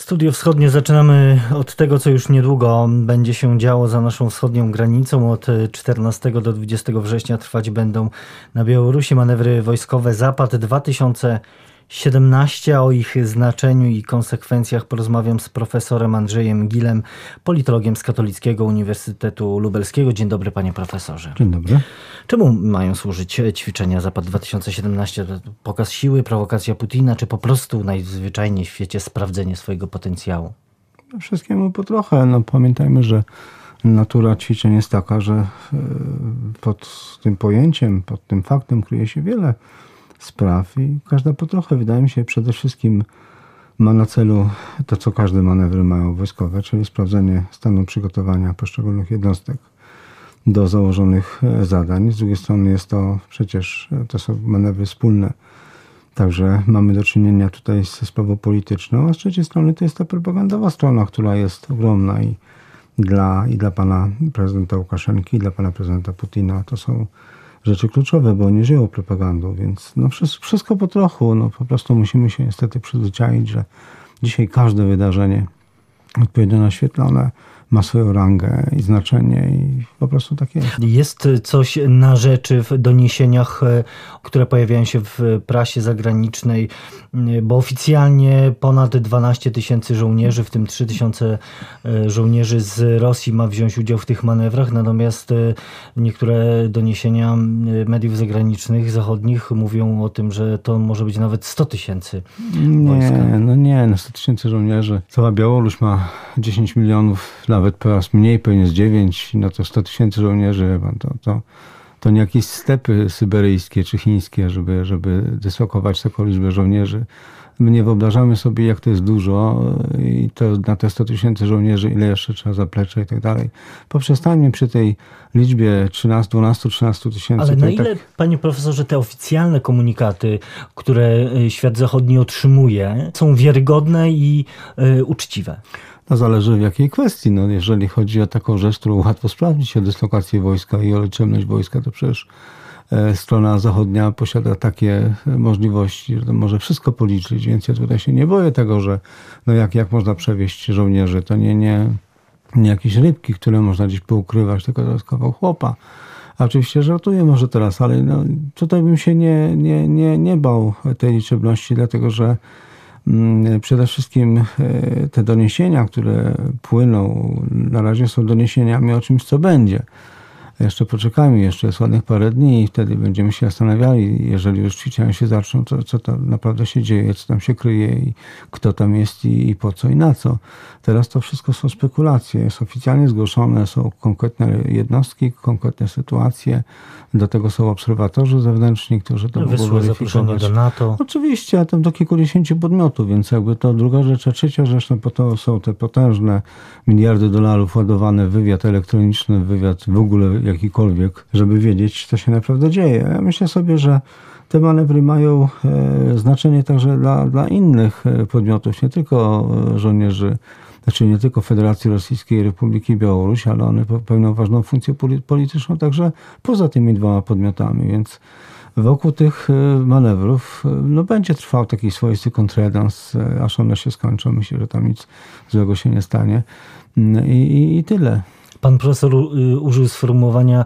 Studio Wschodnie zaczynamy od tego, co już niedługo będzie się działo za naszą wschodnią granicą. Od 14 do 20 września trwać będą na Białorusi manewry wojskowe Zapad 2017. O ich znaczeniu i konsekwencjach porozmawiam z profesorem Andrzejem Gilem, politologiem z Katolickiego Uniwersytetu Lubelskiego. Dzień dobry, panie profesorze. Dzień dobry. Czemu mają służyć ćwiczenia Zapad 2017? Pokaz siły, prowokacja Putina, czy po prostu najzwyczajniej w świecie sprawdzenie swojego potencjału? Wszystkiemu po trochę. Pamiętajmy, że natura ćwiczeń jest taka, że pod tym pojęciem, pod tym faktem kryje się wiele spraw i każda po trochę, wydaje mi się, przede wszystkim ma na celu to, co każde manewry mają wojskowe, czyli sprawdzenie stanu przygotowania poszczególnych jednostek do założonych zadań. Z drugiej strony to są manewry wspólne. Także mamy do czynienia tutaj ze sprawą polityczną, a z trzeciej strony to jest ta propagandowa strona, która jest ogromna i dla pana prezydenta Łukaszenki, i dla pana prezydenta Putina. To są rzeczy kluczowe, bo oni żyją propagandą, więc wszystko po trochu. Po prostu musimy się niestety przyzwyczaić, że dzisiaj każde wydarzenie odpowiednio naświetlone ma swoją rangę i znaczenie i po prostu tak jest. Jest coś na rzeczy w doniesieniach, które pojawiają się w prasie zagranicznej, bo oficjalnie ponad 12 000 żołnierzy, w tym 3 000 żołnierzy z Rosji ma wziąć udział w tych manewrach, natomiast niektóre doniesienia mediów zagranicznych, zachodnich mówią o tym, że to może być nawet 100 000 wojska. Nie, 100 000 żołnierzy. Cała Białoruś ma 10 milionów, nawet coraz mniej, pewnie z 9, to 100 000 żołnierzy, to nie jakieś stepy syberyjskie czy chińskie, żeby dyslokować taką liczbę żołnierzy. My nie wyobrażamy sobie, jak to jest dużo i to na te 100 000 żołnierzy, ile jeszcze trzeba zaplecze i tak dalej. Poprzestańmy przy tej liczbie 13 tysięcy. Ale na ile, panie profesorze, te oficjalne komunikaty, które świat zachodni otrzymuje, są wiarygodne i uczciwe? To zależy w jakiej kwestii. Jeżeli chodzi o taką rzecz, którą łatwo sprawdzić, o dyslokację wojska i o liczebność wojska, to przecież strona zachodnia posiada takie możliwości, że może wszystko policzyć, więc ja tutaj się nie boję tego, że jak można przewieźć żołnierzy, to nie jakieś rybki, które można gdzieś poukrywać, tylko to jest kawał chłopa. A oczywiście żartuję może teraz, ale tutaj bym się nie bał tej liczebności, dlatego że przede wszystkim te doniesienia, które płyną, na razie są doniesieniami o czymś, co będzie. Jeszcze poczekajmy, jeszcze jest ładnych parę dni i wtedy będziemy się zastanawiali, jeżeli już ćwiczenia się zaczną, co tam naprawdę się dzieje, co tam się kryje i kto tam jest i po co i na co. Teraz to wszystko są spekulacje, jest oficjalnie zgłoszone, są konkretne jednostki, konkretne sytuacje, do tego są obserwatorzy zewnętrzni, którzy to mogą weryfikować. Do NATO. Oczywiście, a tam do kilkudziesięciu podmiotów, więc jakby to druga rzecz, a trzecia rzecz, po to są te potężne miliardy dolarów ładowane w wywiad elektroniczny, w wywiad w ogóle jakikolwiek, żeby wiedzieć, co się naprawdę dzieje. Ja myślę sobie, że te manewry mają znaczenie także dla innych podmiotów, nie tylko żołnierzy, znaczy nie tylko Federacji Rosyjskiej i Republiki Białorusi, ale one pełnią ważną funkcję polityczną także poza tymi dwoma podmiotami, więc wokół tych manewrów będzie trwał taki swoisty kontredans, aż one się skończą. Myślę, że tam nic złego się nie stanie i tyle. Pan profesor użył sformułowania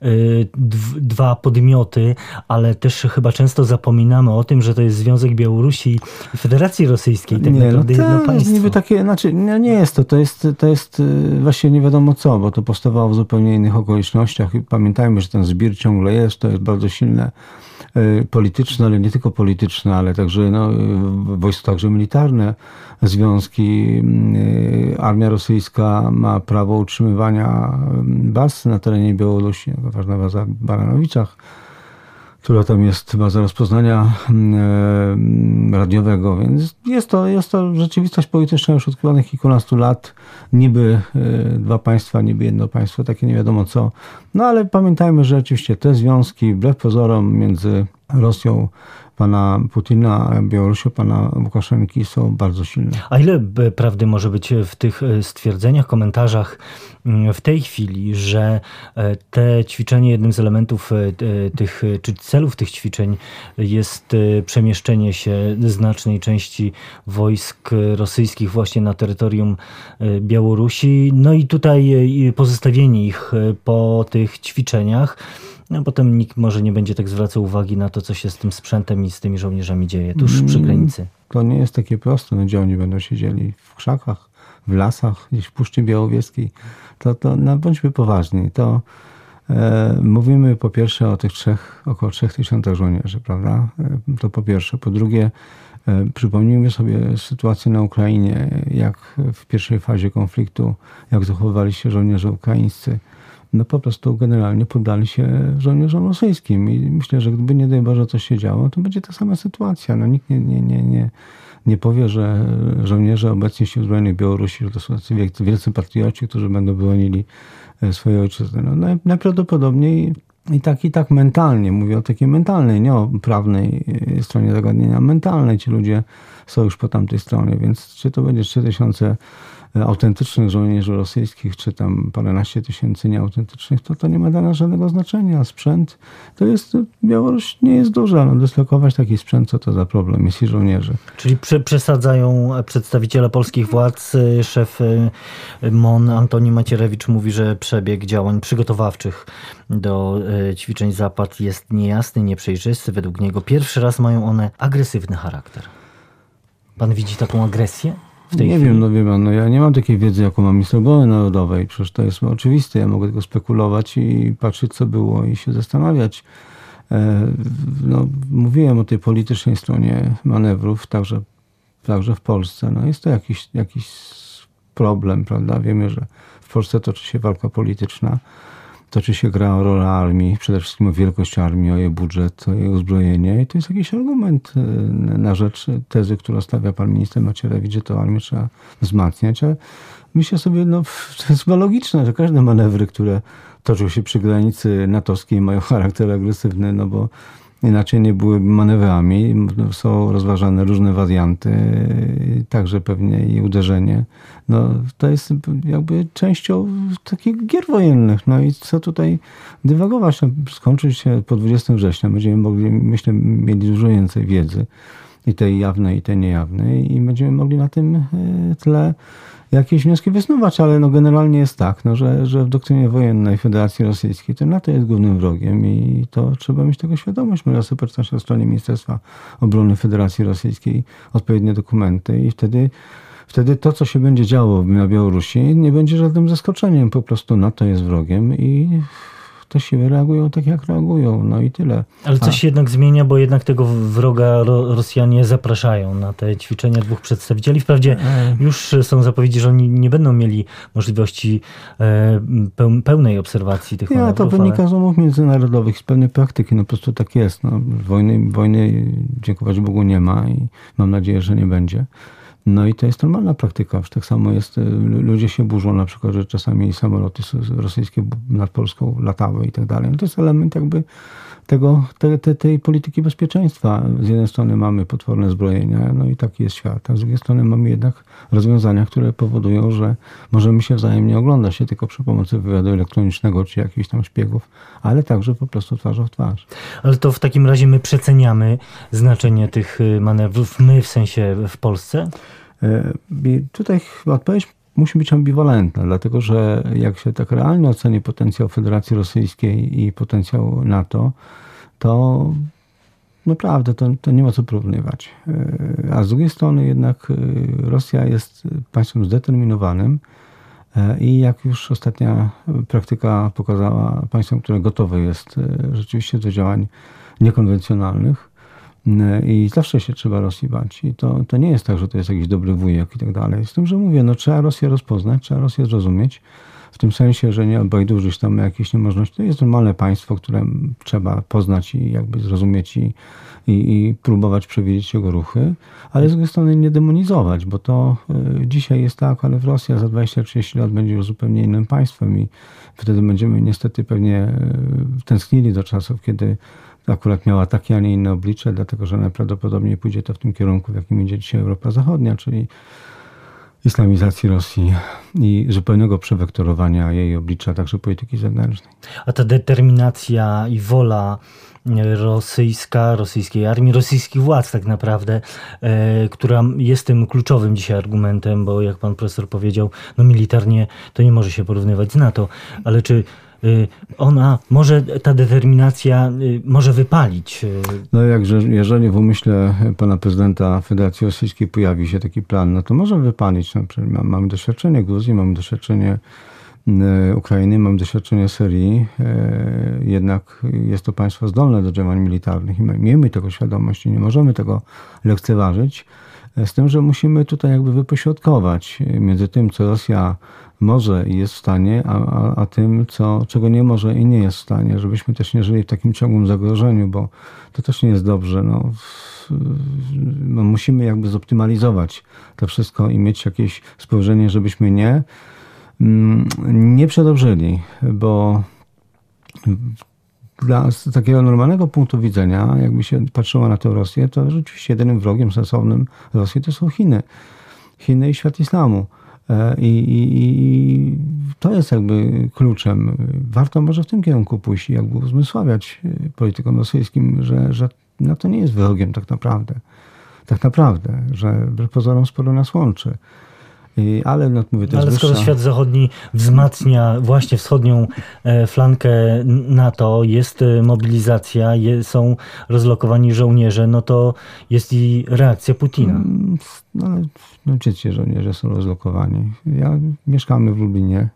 dwa podmioty, ale też chyba często zapominamy o tym, że to jest Związek Białorusi i Federacji Rosyjskiej. Tak naprawdę jedno państwo. Niby takie, nie jest to. To jest właśnie nie wiadomo co, bo to powstawało w zupełnie innych okolicznościach. I pamiętajmy, że ten zbir ciągle jest, to jest bardzo silne polityczne, ale nie tylko polityczne, ale także wojsko także militarne, związki. Armia rosyjska ma prawo utrzymywania baz na terenie Białorusi, ważna baza w Baranowiczach, która tam jest, baza rozpoznania radiowego, więc jest to rzeczywistość polityczna już od kilkunastu lat. Niby dwa państwa, niby jedno państwo, takie nie wiadomo co. Ale pamiętajmy, że rzeczywiście te związki, wbrew pozorom, między Rosją pana Putina, Białorusi, pana Łukaszenki są bardzo silne. A ile prawdy może być w tych stwierdzeniach, komentarzach w tej chwili, że te ćwiczenie, jednym z elementów tych, czy celów tych ćwiczeń jest przemieszczenie się znacznej części wojsk rosyjskich właśnie na terytorium Białorusi, no i tutaj pozostawienie ich po tych ćwiczeniach. No, potem nikt może nie będzie tak zwracał uwagi na to, co się z tym sprzętem i z tymi żołnierzami dzieje tuż przy granicy. To nie jest takie proste, no, gdzie oni będą siedzieli w krzakach, w lasach, gdzieś w Puszczy Białowieskiej. No, bądźmy poważni. Mówimy po pierwsze o tych około 3000 żołnierzy, prawda? To po pierwsze. Po drugie, przypomnijmy sobie sytuację na Ukrainie, jak w pierwszej fazie konfliktu, jak zachowywali się żołnierze ukraińscy. No po prostu generalnie poddali się żołnierzom rosyjskim i myślę, że gdyby nie daj Boże coś się działo, to będzie ta sama sytuacja. No nikt nie powie, że żołnierze obecnie Sił Zbrojnych Białorusi, że to są tacy wielcy patrioci, którzy będą bronili swojej ojczyzny. No najprawdopodobniej i tak mentalnie, mówię o takiej mentalnej, nie o prawnej stronie zagadnienia, mentalnej ci ludzie są już po tamtej stronie, więc czy to będzie 3000 autentycznych żołnierzy rosyjskich, czy tam paręnaście tysięcy nieautentycznych, to nie ma dla nas żadnego znaczenia. Sprzęt Białoruś nie jest duża. No, dyslokować taki sprzęt, co to za problem, jeśli żołnierzy. Czyli przesadzają przedstawiciele polskich władz. Szef MON Antoni Macierewicz mówi, że przebieg działań przygotowawczych do ćwiczeń Zapad jest niejasny, nieprzejrzysty. Według niego pierwszy raz mają one agresywny charakter. Pan widzi taką agresję? Nie wiem, ja nie mam takiej wiedzy, jaką ma minister obrony narodowej. Przecież to jest oczywiste. Ja mogę tylko spekulować i patrzeć, co było i się zastanawiać. Mówiłem o tej politycznej stronie manewrów, także w Polsce. No jest to jakiś problem, prawda? Wiemy, że w Polsce toczy się walka polityczna. Toczy się gra o rolę armii, przede wszystkim o wielkość armii, o jej budżet, o jej uzbrojenie. I to jest jakiś argument na rzecz tezy, którą stawia pan minister Macierewicz, że to armię trzeba wzmacniać. A myślę sobie, to jest chyba logiczne, że każde manewry, które toczą się przy granicy natowskiej, mają charakter agresywny, no bo inaczej nie byłyby manewrami. Są rozważane różne warianty, także pewnie i uderzenie. To jest jakby częścią takich gier wojennych. No i co tutaj dywagować? Skończy się po 20 września. Będziemy mogli, myślę, mieli dużo więcej wiedzy. I tej jawnej, i tej niejawnej. I będziemy mogli na tym tle jakieś wnioski wysnuwać, ale generalnie jest tak, że w doktrynie wojennej Federacji Rosyjskiej to NATO jest głównym wrogiem i to trzeba mieć tego świadomość. Można sobie poczytać na stronie Ministerstwa Obrony Federacji Rosyjskiej odpowiednie dokumenty i wtedy to, co się będzie działo na Białorusi, nie będzie żadnym zaskoczeniem. Po prostu NATO jest wrogiem i te siły reagują tak, jak reagują. No i tyle. Ale coś się jednak zmienia, bo jednak tego wroga Rosjanie zapraszają na te ćwiczenia dwóch przedstawicieli. Wprawdzie już są zapowiedzi, że oni nie będą mieli możliwości pełnej obserwacji tych manewrów. To wynika z umów międzynarodowych, z pewnej praktyki. Po prostu tak jest. Wojny, dziękować Bogu, nie ma i mam nadzieję, że nie będzie. No i to jest normalna praktyka. Tak samo jest, ludzie się burzą na przykład, że czasami samoloty rosyjskie nad Polską latały i tak dalej. To jest element jakby tej polityki bezpieczeństwa. Z jednej strony mamy potworne zbrojenia, no i taki jest świat, a z drugiej strony mamy jednak rozwiązania, które powodują, że możemy się wzajemnie oglądać się tylko przy pomocy wywiadu elektronicznego czy jakichś tam szpiegów, ale także po prostu twarzą w twarz. Ale to w takim razie my przeceniamy znaczenie tych manewrów, my w sensie w Polsce? Tutaj chyba odpowiedź musi być ambiwalentna, dlatego że jak się tak realnie oceni potencjał Federacji Rosyjskiej i potencjał NATO, to naprawdę to nie ma co porównywać. A z drugiej strony jednak Rosja jest państwem zdeterminowanym i jak już ostatnia praktyka pokazała, państwem, które gotowe jest rzeczywiście do działań niekonwencjonalnych. I zawsze się trzeba Rosji bać. I to nie jest tak, że to jest jakiś dobry wujek i tak dalej. Z tym, że mówię, trzeba Rosję rozpoznać, trzeba Rosję zrozumieć. W tym sensie, że nie obejdużyć tam jakieś niemożności. To jest normalne państwo, które trzeba poznać i jakby zrozumieć i próbować przewidzieć jego ruchy, ale z drugiej strony nie demonizować, bo to dzisiaj jest tak, ale w Rosja za 20-30 lat będzie już zupełnie innym państwem i wtedy będziemy niestety pewnie tęsknili do czasów, kiedy akurat miała takie, a nie inne oblicze, dlatego że najprawdopodobniej pójdzie to w tym kierunku, w jakim idzie dzisiaj Europa Zachodnia, czyli islamizacji Rosji i zupełnego przewektorowania jej oblicza, także polityki zewnętrznej. A ta determinacja i wola rosyjskiej armii, rosyjskich władz tak naprawdę, która jest tym kluczowym dzisiaj argumentem, bo jak pan profesor powiedział, no militarnie to nie może się porównywać z NATO, ale czy ta determinacja może wypalić? No jeżeli w umyśle pana prezydenta Federacji Rosyjskiej pojawi się taki plan, no to może wypalić. No, mamy doświadczenie Gruzji, mamy doświadczenie Ukrainy, mamy doświadczenie Syrii. Jednak jest to państwo zdolne do działań militarnych i miejmy tego świadomość i nie możemy tego lekceważyć. Z tym, że musimy tutaj jakby wypośrodkować między tym, co Rosja może i jest w stanie, a tym, czego nie może i nie jest w stanie, żebyśmy też nie żyli w takim ciągłym zagrożeniu, bo to też nie jest dobrze. Musimy jakby zoptymalizować to wszystko i mieć jakieś spojrzenie, żebyśmy nie przedobrzyli, bo z takiego normalnego punktu widzenia, jakby się patrzyło na tę Rosję, to rzeczywiście jedynym wrogiem sensownym Rosji to są Chiny. Chiny i świat islamu. I to jest jakby kluczem. Warto może w tym kierunku pójść i jakby uzmysławiać politykom rosyjskim, że no to nie jest wrogiem tak naprawdę. Tak naprawdę, że wbrew pozorom sporo nas łączy. Ale mówię też skoro świat zachodni wzmacnia właśnie wschodnią flankę NATO, jest mobilizacja, są rozlokowani żołnierze, no to jest i reakcja Putina. No ci żołnierze są rozlokowani. Mieszkamy w Lublinie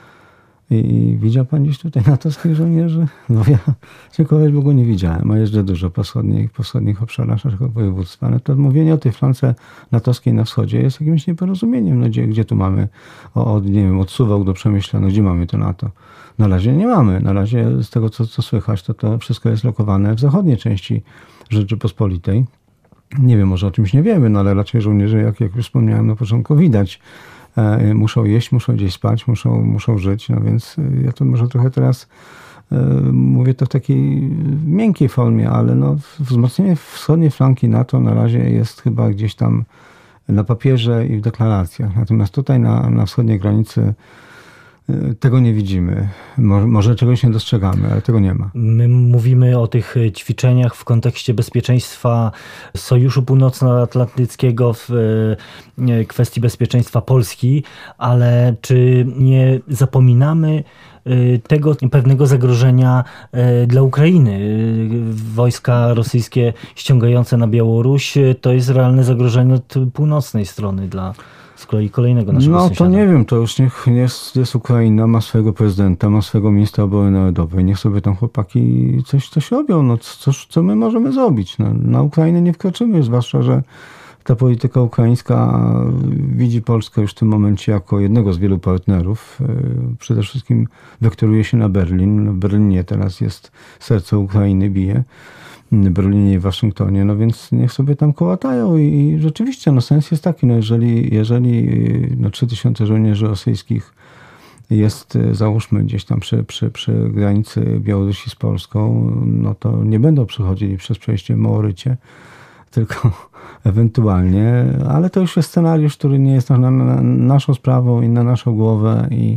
i widział pan gdzieś tutaj natowskich żołnierzy? No ja czegoś w ogóle nie widziałem, a jeżdżę dużo po wschodnich obszarach naszego województwa. No to mówienie o tej flance natowskiej na wschodzie jest jakimś nieporozumieniem. No gdzie tu mamy od Suwałk do Przemyśla, no gdzie mamy to NATO? Na razie nie mamy. Na razie z tego, co słychać, to wszystko jest lokowane w zachodniej części Rzeczypospolitej. Nie wiem, może o czymś nie wiemy, no ale raczej żołnierze, jak już wspomniałem na początku, widać. Muszą jeść, muszą gdzieś spać, muszą żyć, no więc ja to może trochę teraz mówię to w takiej miękkiej formie, ale no wzmocnienie wschodniej flanki NATO na razie jest chyba gdzieś tam na papierze i w deklaracjach. Natomiast tutaj na wschodniej granicy tego nie widzimy. Może czegoś nie dostrzegamy, ale tego nie ma. My mówimy o tych ćwiczeniach w kontekście bezpieczeństwa Sojuszu Północnoatlantyckiego, w kwestii bezpieczeństwa Polski, ale czy nie zapominamy tego pewnego zagrożenia dla Ukrainy? Wojska rosyjskie ściągające na Białoruś to jest realne zagrożenie od północnej strony dla z kolei kolejnego naszego sąsiada. To nie wiem, to już niech jest Ukraina, ma swojego prezydenta, ma swojego ministra obrony narodowej, niech sobie tam chłopaki coś robią, no co my możemy zrobić? No, na Ukrainę nie wkroczymy, zwłaszcza, że ta polityka ukraińska widzi Polskę już w tym momencie jako jednego z wielu partnerów. Przede wszystkim wektoruje się na Berlin. W Berlinie teraz jest serce Ukrainy, bije. W Berlinie i w Waszyngtonie, no więc niech sobie tam kołatają i rzeczywiście no sens jest taki, no jeżeli 3000 żołnierzy rosyjskich jest, załóżmy, gdzieś tam przy granicy Białorusi z Polską, no to nie będą przychodzili przez przejście w Małorycie, tylko ewentualnie, ale to już jest scenariusz, który nie jest na naszą sprawą i na naszą głowę i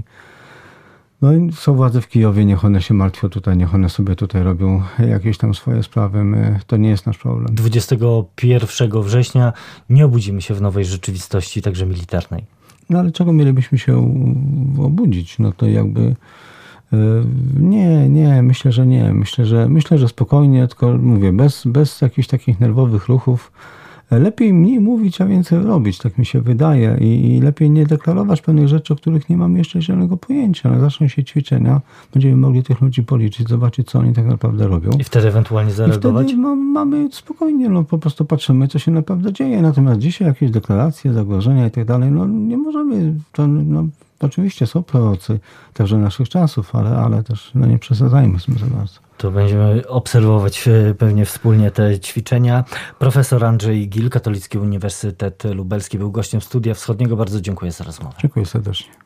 są władze w Kijowie, niech one się martwią tutaj, niech one sobie tutaj robią jakieś tam swoje sprawy. To nie jest nasz problem. 21 września nie obudzimy się w nowej rzeczywistości, także militarnej. No ale czego mielibyśmy się obudzić? No to jakby nie, myślę, że nie. Myślę, że spokojnie, tylko mówię, bez jakichś takich nerwowych ruchów. Lepiej mniej mówić, a więcej robić, tak mi się wydaje. I lepiej nie deklarować pewnych rzeczy, o których nie mamy jeszcze zielonego pojęcia. No, zaczną się ćwiczenia, będziemy mogli tych ludzi policzyć, zobaczyć, co oni tak naprawdę robią. I wtedy ewentualnie zareagować? I wtedy mamy spokojnie, po prostu patrzymy, co się naprawdę dzieje. Natomiast dzisiaj jakieś deklaracje, zagrożenia i tak dalej, nie możemy. Oczywiście są prorocy także naszych czasów, ale też nie przesadzajmy z tym za bardzo. To będziemy obserwować pewnie wspólnie te ćwiczenia. Profesor Andrzej Gil, Katolicki Uniwersytet Lubelski, był gościem Studia Wschodniego. Bardzo dziękuję za rozmowę. Dziękuję serdecznie.